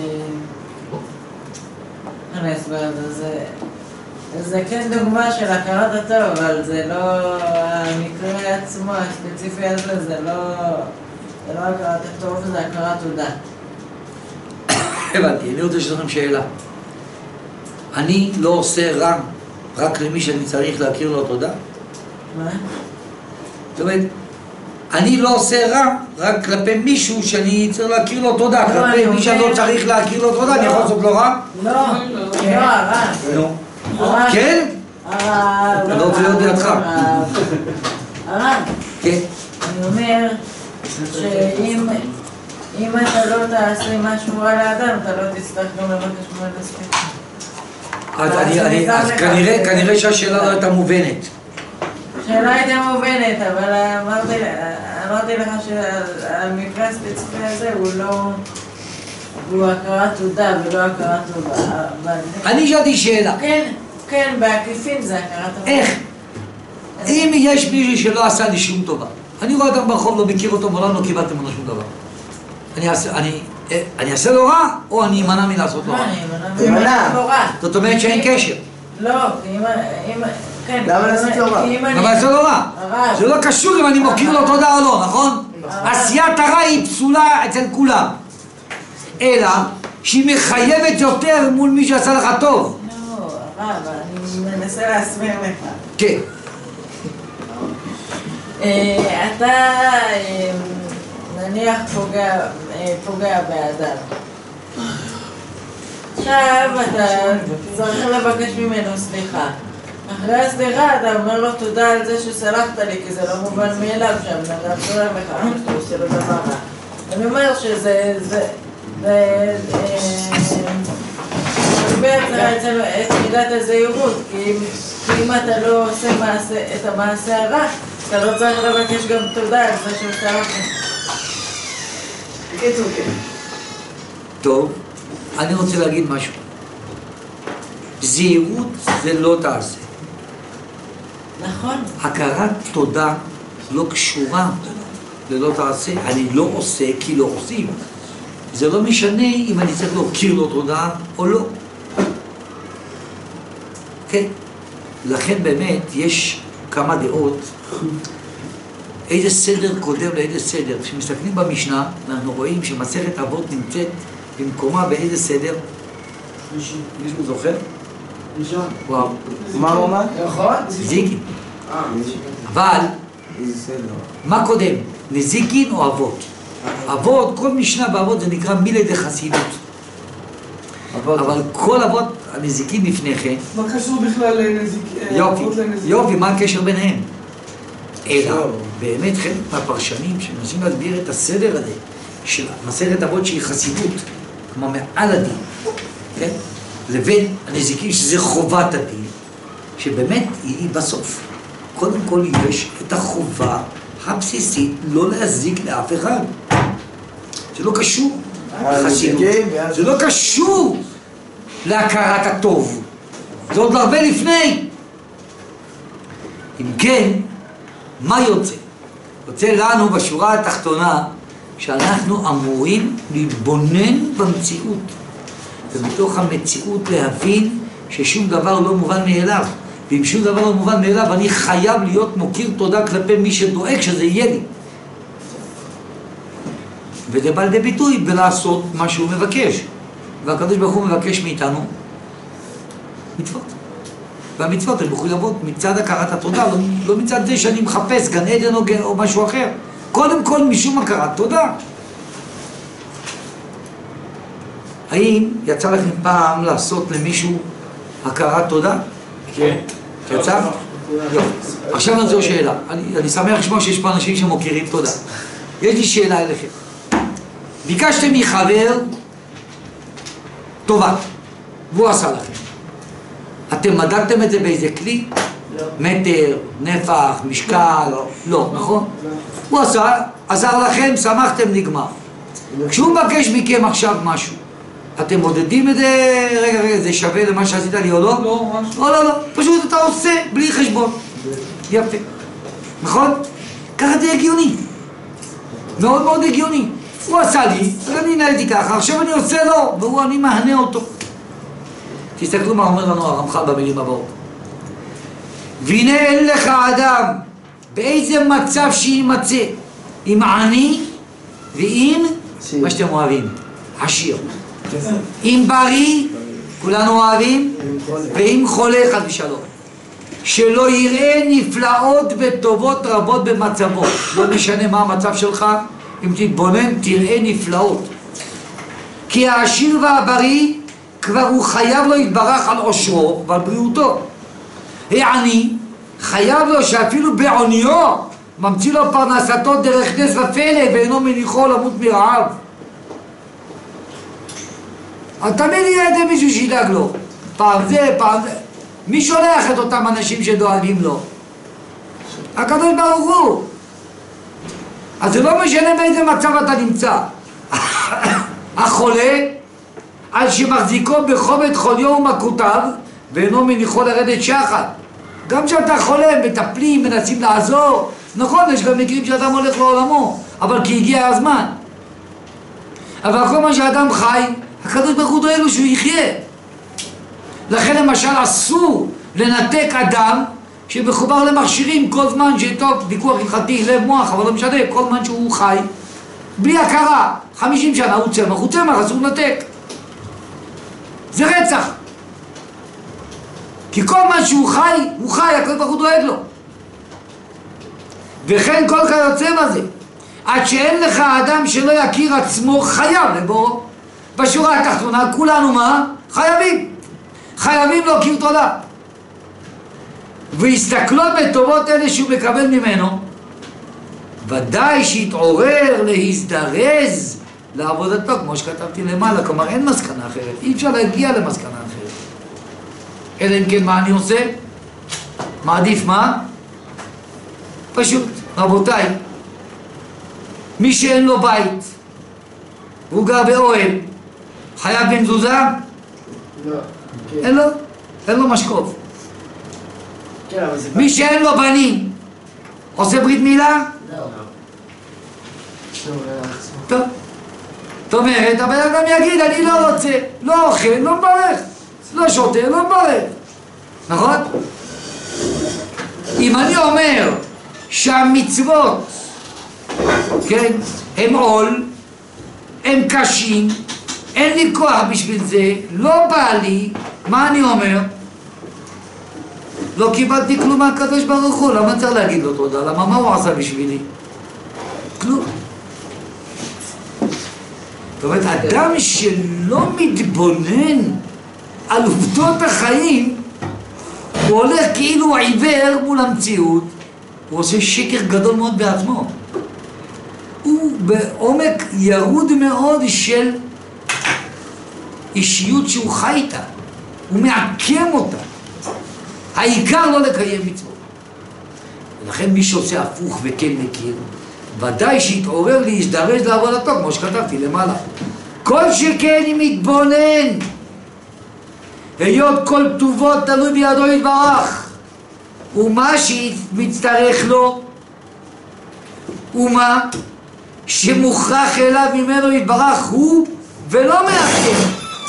נכנס בזה, זה כן דוגמה של הכרת הטוב, אבל זה לא, המקרה עצמו הספציפי הזה, זה לא, זה לא הכרת הטוב, זה הכרת תודה. הבנתי, אני רוצה לשאול לכם שאלה. אני לא עושה רע רק למי שאני צריך להכיר לו תודה? מה? זאת אומרת, אני לא עושה רע רק כלפי מישהו שאני צריך להכיר לו תודה. כלפי מי שאני לא צריך להכיר לו תודה, אני יכול לעשות לו רע? לא, לא, הרע. נו. הרע. כן? הרע. אתה לא רוצה להיות לידך. הרע. כן. אני אומר שאם אם אתה לא תעשה משהו רע לאדם, אתה לא תצטרך גם לבקש ממנו סליחה. אז אני- אני- אז כנראה כנראה שהשאלה לא הייתה מובנת. השאלה הייתה מובנת, אבל אמרתי, אמרתי לך שהמקרה הספציפי הזה הוא לא, הוא הכרת תודה ולא הכרת טובה. אני שאלתי שאלה. כן, כן, בעקיפין זה הכרת טובה. איך? אם יש מישהו שלא עשה לי שום טובה, אני רואה אדם ברחוב, לא מכיר אותו, מעולם לא קיבלתי ממנו שום דבר. אני אעשה, אני, אני אעשה לו רע, או אני אמנע מלעשות לו לא, רע? אני אמנע לו רע. זאת אומרת שאין קשר. לא, כי אם, אם, כן. למה לעשות לו רע? כי אם אני- אבל זה לא רע. הרע. זה לא קשור אם אני מוקיר לו תודה או לא, נכון? עשיית הרע היא פסולה אצל כולם. אלא שהיא מחייבת יותר מול מי שעשה לך טוב. לא, הרע, אבל אני מנסה להסביר לך. כן. אה, אתה אה, נניח פוגע, אה, פוגע באדם. עכשיו אתה צריך לבקש ממנו סליחה. אחרי הסליחה אתה אומר לו תודה על זה שסלחת לי, כי זה לא מובן מאליו שהבן אדם סולח לך, שאתה עושה לו דבר רע. אני אומר שזה, זה, זה, מגביר את מידת הזהירות, כי אם, כי אם אתה לא עושה מעשה, את המעשה הרע, אתה לא צריך לבקש גם תודה על זה שעושה לך. בקיצור, כן. טוב, אני רוצה להגיד משהו. זהירות זה לא תעשה. נכון. הכרת תודה לא קשורה ללא תעשה. אני לא עושה כי לא עושים. זה לא משנה אם אני צריך להוקיר לו תודה או לא. כן. לכן באמת יש כמה דעות, איזה סדר קודם לאיזה סדר. כשמסתכלים במשנה, אנחנו רואים שמסכת אבות נמצאת במקומה באיזה סדר? מישהו זוכר? ראשון. וואו. מה הוא אומר? נכון? נזיקין. אה, אבל, איזה סדר? מה קודם? נזיקין או אבות? אבות, כל משנה באבות זה נקרא מילי דחסידות. אבל כל אבות הנזיקין לפני כן, מה קשור בכלל לנזיק... יופי, אבות לנזיק? יופי, מה הקשר ביניהם? אלא, באמת חלק מהפרשנים שמנסים להסביר את הסדר הזה של מסכת אבות שהיא חסידות, כמו מעל הדין, כן? לבין הנזיקים שזה חובת הדין, שבאמת היא בסוף. קודם כל יש את החובה הבסיסית לא להזיק לאף אחד. זה לא קשור לחסידות, זה לא קשור להכרת הטוב, זה עוד הרבה לפני. אם כן, מה יוצא? יוצא לנו בשורה התחתונה שאנחנו אמורים להתבונן במציאות, ובתוך המציאות להבין ששום דבר לא מובן מאליו, ואם שום דבר לא מובן מאליו אני חייב להיות מוקיר תודה כלפי מי שדואג שזה יהיה לי, וזה בא לידי ביטוי בלעשות מה שהוא מבקש. והקדוש ברוך הוא מבקש מאיתנו מצוות, והמצוות הן מחויבות מצד הכרת התודה, לא, לא מצד זה שאני מחפש גן עדן או, או משהו אחר, קודם כל משום הכרת תודה. האם יצא לכם פעם לעשות למישהו הכרת תודה? כן. יצא? לא. עכשיו נזו שאלה, אני, אני שמח לשמוע שיש פה אנשים שמוכירים תודה. יש לי שאלה אליכם. ביקשתם מחבר טובה, והוא עשה לכם. אתם מדדתם את זה באיזה כלי? לא. מטר, נפח, משקל? לא, לא, נכון? הוא עשה, עזר לכם, שמחתם, נגמר. כשהוא מבקש מכם עכשיו משהו, אתם מודדים את זה, רגע, רגע, זה שווה למה שעשית לי או לא? לא, ממש לא, לא, לא, פשוט אתה עושה בלי חשבון. יפה. נכון? ככה זה הגיוני. מאוד מאוד הגיוני. הוא עשה לי, אז אני נהלתי ככה, עכשיו אני עושה לו, והוא, אני מהנה אותו. תסתכלו מה אומר לנו הרמח"ל במילים הבאות. והנה אין לך אדם, באיזה מצב שימצא, אם עני ואם, מה שאתם אוהבים, עשיר. אם בריא, כולנו אוהבים, ואם חולה חד ושלום. שלא יראה נפלאות וטובות רבות במצבו. לא משנה מה המצב שלך, אם תתבונן תראה נפלאות. כי העשיר והבריא כבר הוא חייב לו יתברך על עושרו ועל בריאותו. העני חייב לו שאפילו בעוניו ממציא לו פרנסתו דרך נס ופלא ואינו מניחו למות מרעב. אז תמיד יהיה את זה מישהו שידאג לו, פעם זה, פעם זה. מי שולח את אותם אנשים שדואגים לו? הקדוש ברוך הוא. אז זה לא משנה באיזה מצב אתה נמצא. החולה, על שמחזיקו בחומת חוליו ומכותיו, ואינו מניחו לרדת שחת. גם כשאתה חולה, מטפלים, מנסים לעזור. נכון, יש גם מקרים שאדם הולך לעולמו, אבל כי הגיע הזמן. אבל כל מה שאדם חי, הקדוש ברוך הוא דואג לו שהוא יחיה. לכן למשל אסור לנתק אדם שמחובר למכשירים כל זמן שטוב, ויכוח הלכתי, לב מוח, אבל לא משנה, כל זמן שהוא חי, בלי הכרה, חמישים שנה הוא צמח, הוא צמח, אסור לנתק. זה רצח. כי כל מה שהוא חי, הוא חי, הקדוש ברוך הוא דואג לו. וכן כל כיוצא בזה. עד שאין לך אדם שלא יכיר עצמו חייב לבוא. בשורה התחתונה כולנו מה? חייבים. חייבים להכיר תודה. והסתכלות בטובות אלה שהוא מקבל ממנו, ודאי שיתעורר להזדרז לעבודתו, כמו שכתבתי למעלה. כלומר אין מסקנה אחרת, אי אפשר להגיע למסקנה אחרת. אלא אם כן מה אני עושה? מעדיף מה? פשוט, רבותיי, מי שאין לו בית והוא גר באוהל, חייב במזוזה? לא. אין לו, אין לו משקוף. כן, אבל זה... מי שאין לו בנים, עושה ברית מילה? לא. טוב. זאת אומרת, הבן אדם יגיד, אני לא רוצה, לא אוכל, לא מברך, לא שותה, לא מברך. נכון? אם אני אומר שהמצוות, כן, הם עול, הם קשים, אין לי כוח בשביל זה, לא בא לי, מה אני אומר? לא קיבלתי כלום מהקדוש ברוך הוא, למה צריך להגיד לו תודה? למה מה הוא עשה בשבילי? כלום. זאת אומרת, אדם שלא מתבונן על עובדות החיים, הוא הולך כאילו הוא עיוור מול המציאות, הוא עושה שקר גדול מאוד בעצמו. הוא בעומק ירוד מאוד של אישיות שהוא חי איתה, הוא מעקם אותה. העיקר לא לקיים מצוות. ולכן מי שעושה הפוך וכן מכיר, ודאי שיתעורר להזדרז לעבודתו, כמו שכתבתי למעלה. כל שכן אם יתבונן, היות כל טובו תלוי בידו יתברך, ומה שמצטרך לו, ומה שמוכרח אליו ממנו יתברך הוא ולא מאחר.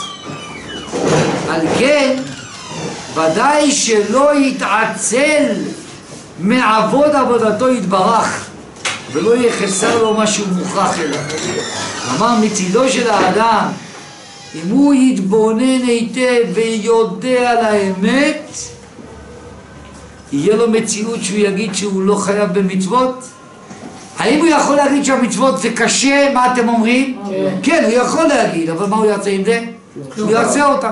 על כן ודאי שלא יתעצל מעבוד עבודתו יתברך, ולא יחסר לו מה שהוא מוכרח אליו. אמר מצידו של האדם, אם הוא יתבונן היטב ויודע על האמת, יהיה לו מציאות שהוא יגיד שהוא לא חייב במצוות. האם הוא יכול להגיד שהמצוות זה קשה? מה אתם אומרים? כן, כן, הוא יכול להגיד, אבל מה הוא יעשה עם זה? הוא יעשה אותה.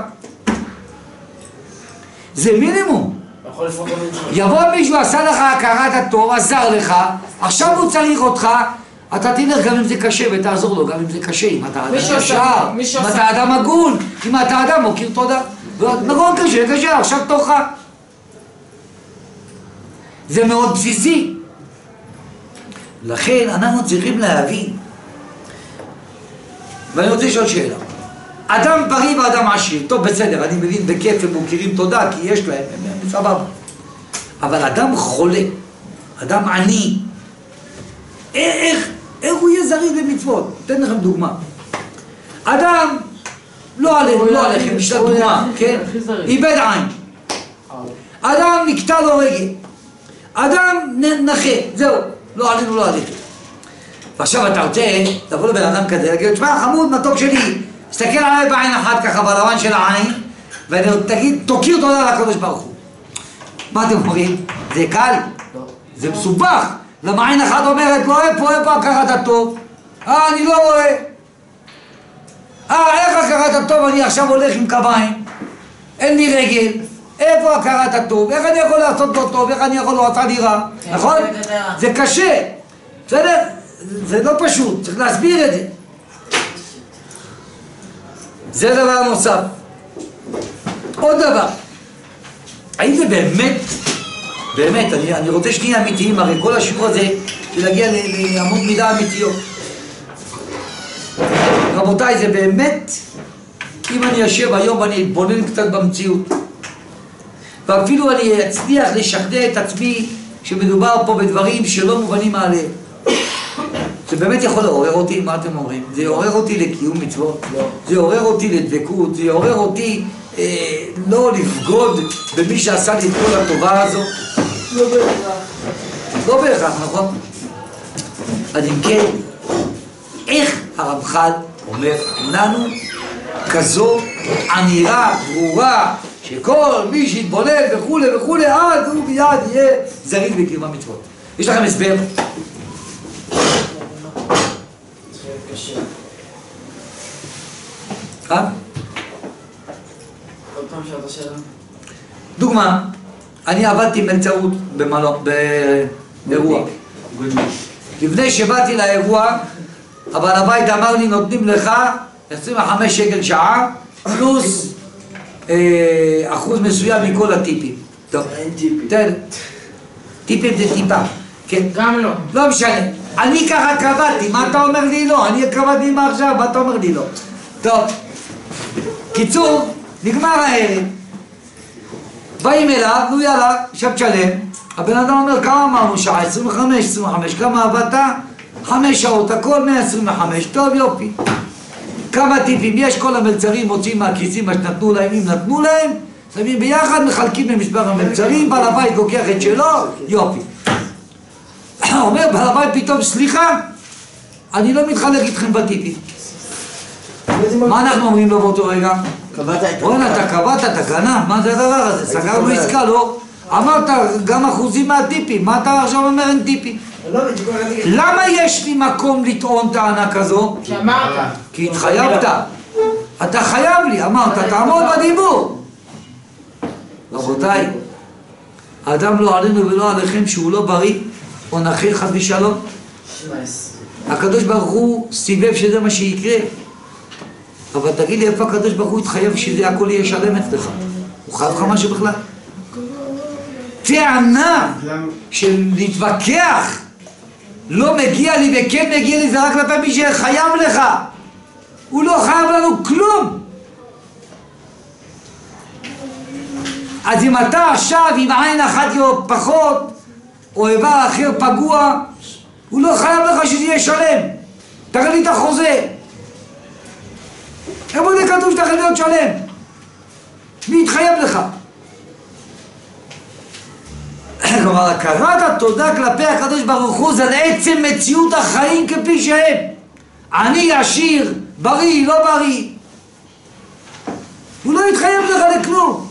זה מינימום. יבוא מישהו, עשה לך הכרת הטוב, עזר לך, עכשיו הוא צריך אותך, אתה תלך גם אם זה קשה ותעזור לו, גם אם זה קשה, אם אתה אדם ישר, אם אתה אדם הגון, אם אתה אדם מוקיר תודה. נכון, קשה, קשה, עכשיו תורך. זה מאוד בסיסי. לכן אנחנו צריכים להבין, ואני רוצה לשאול שאלה. אדם בריא ואדם עשיר, טוב בסדר, אני מבין בכיף הם מוכירים תודה כי יש להם, הם סבבה. אבל אדם חולה, אדם עני, איך, איך הוא יהיה זריז במצוות? אתן לכם דוגמה. אדם, לא עלינו, לא עליכם, יש לה דוגמה, כן? איבד עין. אדם נקטע לו רגל. אדם נכה, זהו, לא עלינו, לא עליכם. ועכשיו אתה רוצה לבוא לבן אדם כזה, להגיד, תשמע חמוד, מתוק שלי, תסתכל עליי בעין אחת ככה, בלבן של העין, ותגיד, תוקיר תודה לקדוש ברוך הוא. מה אתם אומרים? זה קל? זה מסובך. למה עין אחת אומרת, לא רואה פה, איפה הכרת הטוב? אה, אני לא רואה. אה, איך הכרת הטוב? אני עכשיו הולך עם קביים, אין לי רגל. איפה הכרת הטוב? איך אני יכול לעשות לו טוב? איך אני יכול לעשות דירה? נכון? זה קשה. בסדר? זה לא פשוט, צריך להסביר את זה. זה דבר נוסף. עוד דבר. האם זה באמת, באמת, אני, אני רוצה שנהיה אמיתיים, הרי כל השיעור הזה של להגיע לאמות מידה אמיתיות. רבותיי, זה באמת, אם אני אשב היום ואני אתבונן קצת במציאות, ואפילו אני אצליח לשכנע את עצמי שמדובר פה בדברים שלא מובנים מעליהם. זה באמת יכול לעורר אותי, מה אתם אומרים? זה יעורר אותי לקיום מצוות, לא. זה יעורר אותי לדבקות, זה יעורר אותי אה, לא לבגוד במי שעשה לי את כל הטובה הזו. לא בהכרח. לא בהכרח, נכון? אז אם כן, איך הרמח"ל אומר לנו כזו אמירה ברורה שכל מי שיתבונן וכו' וכו' עד הוא מיד יהיה זריז בקיום המצוות? יש לכם הסבר? אה? עוד פעם שאתה שאלה. דוגמה, אני עבדתי מלצרות באירוע. לפני שבאתי לאירוע, אבל הבית אמר לי, נותנים לך עשרים וחמש שקל שעה, פלוס אחוז מסוים מכל הטיפים. טוב, אין טיפים. תן, טיפים זה טיפה, כן? גם לא. לא משנה. אני ככה קבעתי, מה אתה אומר לי לא? אני קבעתי מה עכשיו, מה אתה אומר לי לא? טוב, קיצור, נגמר הערב, באים אליו, נו יאללה, עכשיו תשלם. הבן אדם אומר, כמה אמרנו שעה? עשרים וחמש, עשרים וחמש, כמה עבדת? חמש שעות, הכל מאה עשרים וחמש, טוב יופי. כמה טיפים יש, כל המלצרים מוצאים מהכיסים מה שנתנו להם, אם נתנו להם, שמים ביחד, מחלקים במספר המלצרים, בעל הבית לוקח את שלו, יופי. אומר בעל הבית פתאום, סליחה, אני לא מתחלק איתכם בטיפים. מה אנחנו אומרים לו באותו רגע? בוא'נה, אתה קבעת, אתה גנב, מה זה הדבר הזה? סגרנו עסקה, לא? אמרת גם אחוזים מהטיפים, מה אתה עכשיו אומר אין טיפים? למה יש לי מקום לטעון טענה כזו? שאמרת. כי התחייבת. אתה חייב לי, אמרת, תעמוד בדיבור. רבותיי, האדם לא עלינו ולא עליכם שהוא לא בריא או נכה חס ושלום. הקדוש ברוך הוא סיבב שזה מה שיקרה. אבל תגיד לי איפה הקדוש ברוך הוא התחייב שזה הכל יהיה שלם אצלך? הוא חייב לך משהו בכלל? טענה של להתווכח לא מגיע לי וכן מגיע לי זה רק כלפי מי שחייב לך. הוא לא חייב לנו כלום. אז אם אתה עכשיו עם עין אחת פחות או איבר אחר פגוע, הוא לא חייב לך שזה יהיה שלם. תראה לי את החוזה. איפה זה כתוב שאתה חייב להיות שלם? מי יתחייב לך? כלומר, הכרת התודה כלפי הקדוש ברוך הוא זה לעצם מציאות החיים כפי שהם. אני עשיר, בריא, לא בריא. הוא לא יתחייב לך לכלום.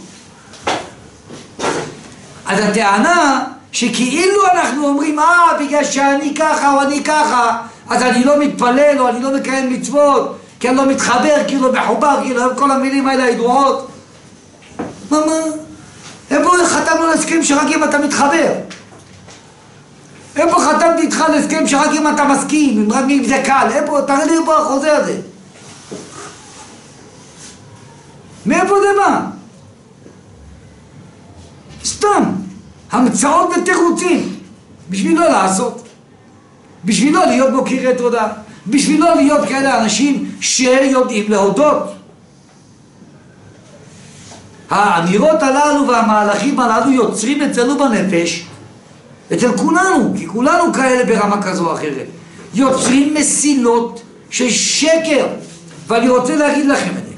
אז הטענה שכאילו אנחנו אומרים, אה, בגלל שאני ככה או אני ככה, אז אני לא מתפלל או אני לא מקיים מצוות, כי אני לא מתחבר, כי לא מחובר, כי לא כל המילים האלה הידועות. מה, מה? איפה חתמנו להסכם שרק אם אתה מתחבר? איפה חתמתי איתך להסכם שרק אם אתה מסכים, רק אם זה קל? איפה? תראה לי פה החוזה הזה. מאיפה זה מה? סתם. המצאות ותירוצים. בשביל לא לעשות. בשביל לא להיות מוקירי תודה. בשביל לא להיות כאלה אנשים שיודעים להודות. האמירות הללו והמהלכים הללו יוצרים אצלנו בנפש, אצל כולנו, כי כולנו כאלה ברמה כזו או אחרת, יוצרים מסילות של שקר. ואני רוצה להגיד לכם את זה.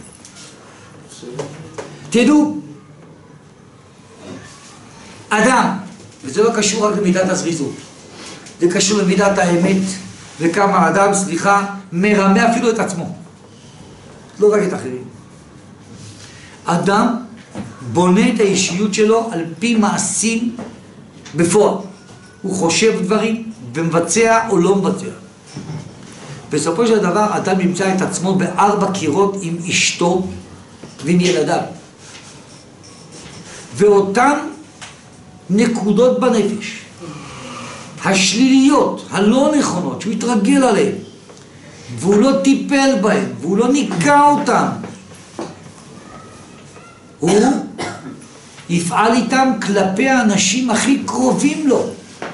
תדעו, אדם, וזה לא קשור רק למידת הזריזות, זה קשור למידת האמת, וכמה אדם, סליחה, מרמה אפילו את עצמו, לא רק את אחרים. אדם בונה את האישיות שלו על פי מעשים בפועל. הוא חושב דברים ומבצע או לא מבצע. בסופו של דבר אדם ימצא את עצמו בארבע קירות עם אשתו ועם ילדיו. ואותן נקודות בנפש, השליליות, הלא נכונות, שהוא התרגל עליהן, והוא לא טיפל בהן, והוא לא ניקה אותן, הוא יפעל איתם כלפי האנשים הכי קרובים לו.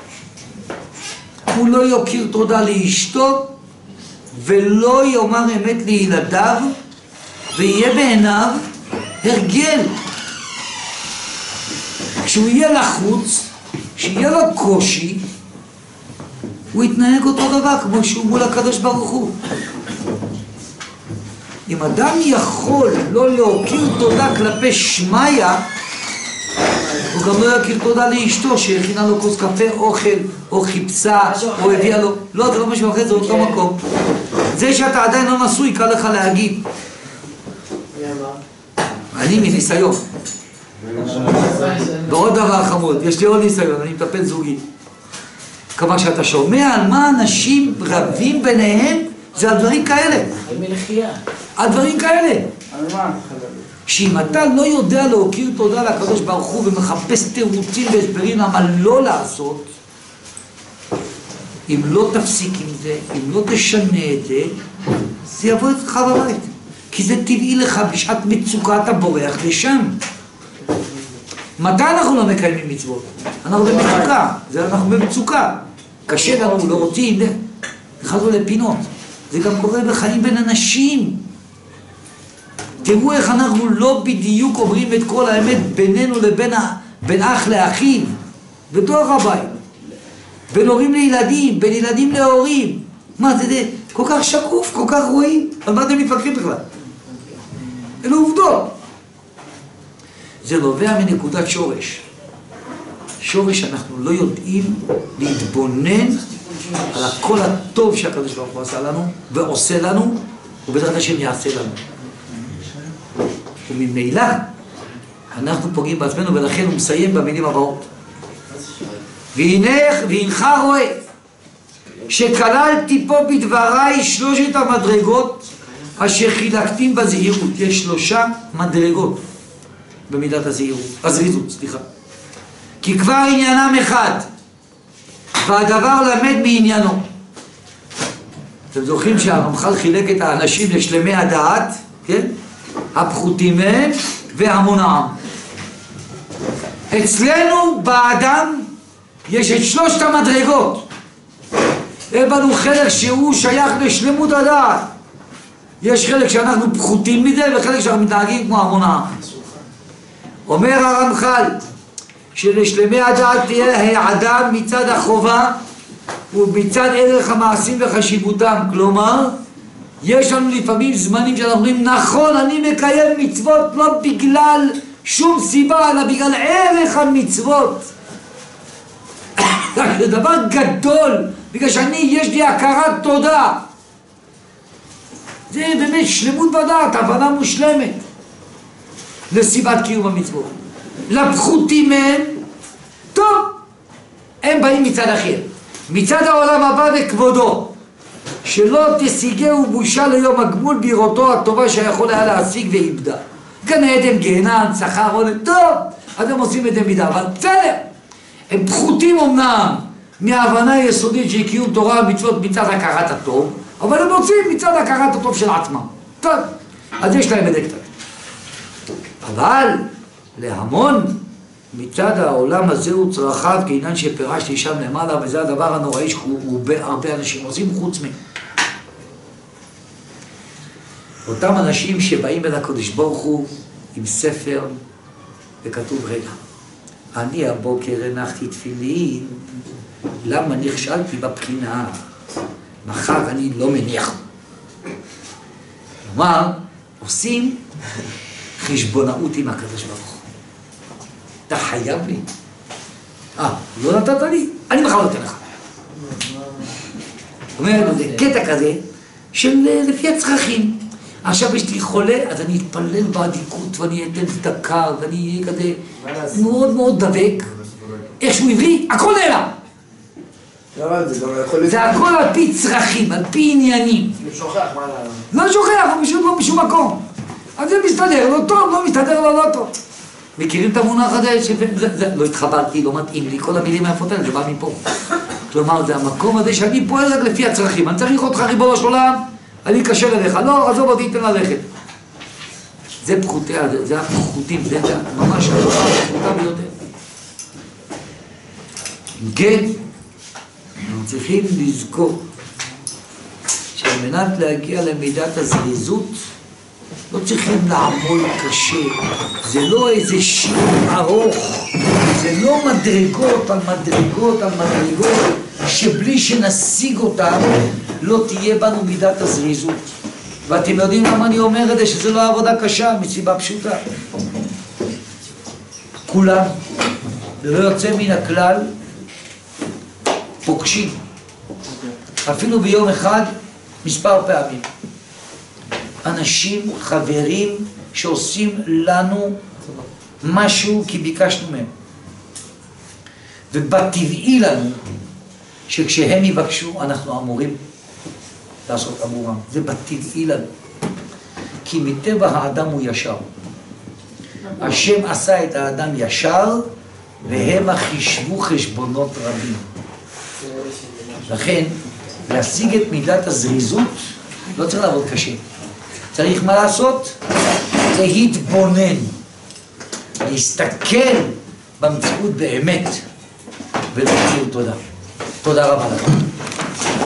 הוא לא יוקיר תודה לאשתו, ולא יאמר אמת לילדיו, ויהיה בעיניו הרגל. כשהוא יהיה לחוץ, כשיהיה לו קושי, הוא יתנהג אותו דבר כמו שהוא מול הקדוש ברוך הוא. אם אדם יכול לא להוקיר תודה כלפי שמיה, הוא גם לא יכיר תודה לאשתו שהכינה לו כוס קפה, אוכל, או חיפשה, או הביאה לו. לא, זה לא משהו אחר, זה אותו מקום. זה שאתה עדיין לא נשוי, קל לך להגיד. אני מניסיון. ועוד דבר חמוד, יש לי עוד ניסיון, אני מטפל זוגי. כלומר, כשאתה שומע על מה אנשים רבים ביניהם, זה על דברים כאלה. על מלחייה. על דברים כאלה. על מה? שאם אתה לא יודע להוקיר תודה לקדוש ברוך הוא ומחפש תירוצים והסברים למה לא לעשות, אם לא תפסיק עם זה, אם לא תשנה את זה, זה יבוא אצלך בבית. כי זה טבעי לך, בשעת מצוקה אתה בורח לשם. מתי אנחנו לא מקיימים מצוות? אנחנו במצוקה, זה אנחנו במצוקה. קשה לנו, לא רוצים, נכנסנו לפינות. זה גם קורה בחיים בין אנשים. תראו איך אנחנו לא בדיוק אומרים את כל האמת בינינו לבין בין אח לאחיו, בתוך הבית. בין הורים לילדים, בין ילדים להורים. מה זה, זה כל כך שקוף, כל כך רואים. על מה אתם מתווכחים בכלל? אלו עובדות. זה נובע מנקודת שורש. שורש אנחנו לא יודעים להתבונן על הכל הטוב שהקדוש ברוך הוא עשה לנו ועושה לנו, ובעזרת השם יעשה לנו. וממילא אנחנו פוגעים בעצמנו, ולכן הוא מסיים במילים הבאות. והנך, והנך רואה שכללתי פה בדבריי שלושת המדרגות אשר חילקתים בזהירות. יש שלושה מדרגות במידת הזהירות, הזריזות, סליחה. כי כבר עניינם אחד, והדבר למד מעניינו. אתם זוכרים שהרמח"ל חילק את האנשים לשלמי הדעת, כן? הפחותים מהם והמון העם. אצלנו באדם יש את שלושת המדרגות. אין בנו חלק שהוא שייך לשלמות הדעת. יש חלק שאנחנו פחותים מזה וחלק שאנחנו מתנהגים כמו המון העם. אומר הרמח"ל שלשלמי הדעת תהיה העדה מצד החובה ומצד ערך המעשים וחשיבותם. כלומר, יש לנו לפעמים זמנים שאנחנו אומרים, נכון, אני מקיים מצוות לא בגלל שום סיבה, אלא בגלל ערך המצוות. זה דבר גדול, בגלל שאני, יש לי הכרת תודה. זה באמת שלמות בדעת, הבנה מושלמת לסיבת קיום המצוות. לפחותים מהם, טוב, הם באים מצד אחר, מצד העולם הבא וכבודו, שלא תשיגהו בושה ליום הגמול בראותו הטובה שיכול היה להשיג ואיבדה. גן עדן, גיהנם, שכר, עונג, טוב, אז הם עושים את זה מידה, אבל בסדר, הם פחותים אמנם מההבנה היסודית של קיום תורה ומצוות מצד הכרת הטוב, אבל הם רוצים מצד הכרת הטוב של עצמם. טוב, אז יש להם את זה קצת. אבל להמון מצד העולם הזה הוא צרכיו כעניין שפירשתי שם למעלה, וזה הדבר הנוראי שהרבה אנשים עושים חוץ מהם. אותם אנשים שבאים אל הקדוש ברוך הוא עם ספר וכתוב, רגע, אני הבוקר הנחתי תפילין, למה נכשלתי בבחינה? מחר אני לא מניח. כלומר, עושים חשבונאות עם הקדוש ברוך הוא. אתה חייב לי. אה, לא נתת לי? אני מחר נותן לך. זאת אומרת, זה קטע כזה של לפי הצרכים. עכשיו יש לי חולה, אז אני אתפלל בעדיקות ואני אתן צדקה ואני אהיה כזה מאוד מאוד דבק. איכשהו עברי, הכל נעלם. זה הכל על פי צרכים, על פי עניינים. הוא שוכח, מה לה? לא שוכח, הוא פשוט לא בשום מקום. אז זה מסתדר לו טוב, לא מסתדר לו לא טוב. מכירים את המונח הזה? לא התחברתי, לא מתאים לי, כל המילים היפות האלה, זה בא מפה. כלומר, זה המקום הזה שאני פועל רק לפי הצרכים. אני צריך אותך ריבונו של עולם, אני אקשר אליך. לא, עזוב אותי, תן ללכת. זה פחותיה, זה הפחותים, זה ממש הפחותה ביותר. כן, אנחנו צריכים לזכור שעל מנת להגיע למידת הזריזות, לא צריכים לעמול קשה, זה לא איזה שיעור ארוך, זה לא מדרגות על מדרגות על מדרגות, שבלי שנשיג אותם לא תהיה בנו מידת הזריזות. ואתם יודעים למה אני אומר את זה, שזה לא עבודה קשה, מסיבה פשוטה. כולם, ולא יוצא מן הכלל, פוגשים, אפילו ביום אחד, מספר פעמים. אנשים, חברים, שעושים לנו משהו כי ביקשנו מהם. ובטבעי לנו, שכשהם יבקשו, אנחנו אמורים לעשות עבורם. זה בטבעי לנו. כי מטבע האדם הוא ישר. השם עשה את האדם ישר, והם חישבו חשבונות רבים. לכן, להשיג את מידת הזריזות, לא צריך לעבוד קשה. צריך מה לעשות? להתבונן, להסתכל במציאות באמת ולהכיר תודה. תודה רבה לכם.